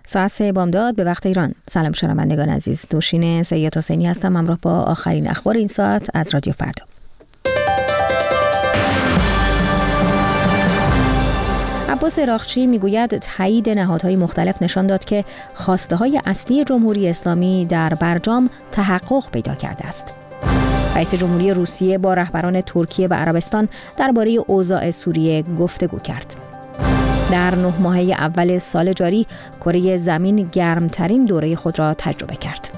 ساعت 3 بامداد به وقت ایران. سلام شنوندگان عزیز، نوشین سید حسینی هستم، همراه با آخرین اخبار این ساعت از رادیو فردا. عباس اراغچی میگوید تایید نهادهای مختلف نشان داد که خواسته‌های اصلی جمهوری اسلامی در برجام تحقق پیدا کرده است. رئیس جمهوری روسیه با رهبران ترکیه و عربستان درباره اوضاع سوریه گفتگو کرد. در 9 ماهه اول سال جاری کره زمین گرمترین دوره خود را تجربه کرد.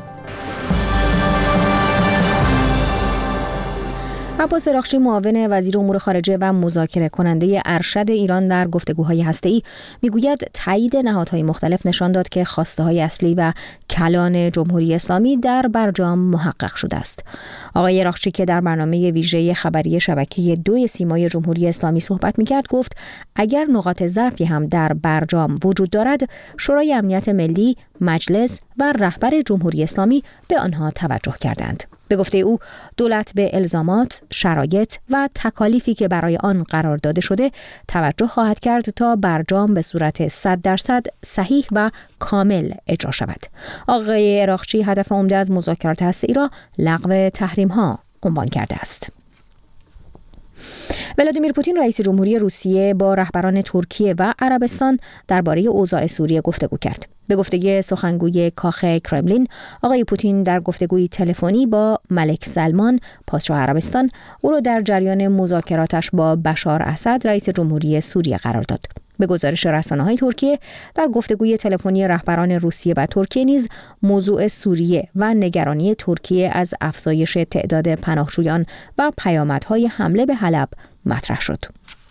عباس اراغچی معاون وزیر امور خارجه و مذاکره کننده ارشد ایران در گفتگوهای هسته‌ای میگوید تایید نهادهای مختلف نشان داد که خواسته‌های اصلی و کلان جمهوری اسلامی در برجام محقق شده است. آقای اراغچی که در برنامه ویژه خبری شبکه 2 سیمای جمهوری اسلامی صحبت می‌کرد گفت اگر نقاط ضعفی هم در برجام وجود دارد، شورای امنیت ملی، مجلس و رهبر جمهوری اسلامی به آنها توجه کردند. به گفته او دولت به الزامات، شرایط و تکالیفی که برای آن قرار داده شده توجه خواهد کرد تا برجام به صورت 100% صحیح و کامل اجرا شود. آقای اراغچی هدف عمده از مذاکرات هسته‌ای را لغو تحریم‌ها عنوان کرده است. ولادیمیر پوتین رئیس جمهوری روسیه با رهبران ترکیه و عربستان درباره اوضاع سوریه گفتگو کرد. به گفته سخنگوی کاخ کرملین، آقای پوتین در گفتگوی تلفنی با ملک سلمان پادشاه عربستان او را در جریان مذاکراتش با بشار اسد رئیس جمهوری سوریه قرار داد. به گزارش رسانه‌های ترکیه، در گفتگوی تلفنی رهبران روسیه و ترکیه نیز موضوع سوریه و نگرانی ترکیه از افزایش تعداد پناهجویان و پیامدهای حمله به حلب مطرح شد.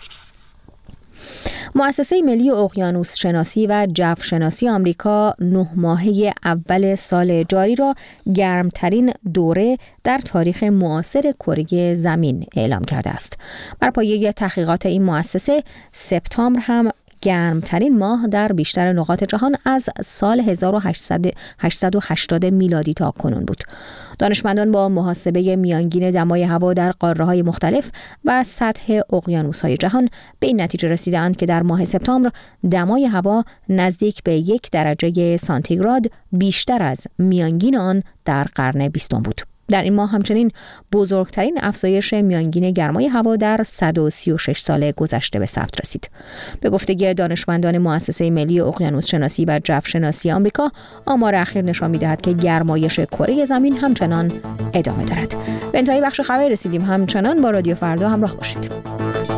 مؤسسه ملی اقیانوس شناسی و جو شناسی آمریکا 9 ماهه اول سال جاری را گرمترین دوره در تاریخ معاصر کره زمین اعلام کرده است. بر پایه تحقیقات این مؤسسه، سپتامبر هم گرمترین ماه در بیشتر نقاط جهان از سال 1880 میلادی تا کنون بود. دانشمندان با محاسبه میانگین دمای هوا در قاره‌های مختلف و سطح اقیانوس‌های جهان به این نتیجه رسیدند که در ماه سپتامبر دمای هوا نزدیک به 1 درجه سانتیگراد بیشتر از میانگین آن در قرن 20 بود. در این ماه همچنین بزرگترین افزایش میانگین گرمای هوا در 136 سال گذشته به ثبت رسید. به گفته دانشمندان مؤسسه ملی اقیانوس شناسی و جو شناسی آمریکا، آمار اخیر نشان می‌دهد که گرمایش کره زمین همچنان ادامه دارد. به انتهای بخش خبر رسیدیم. همچنان با رادیو فردا همراه باشید.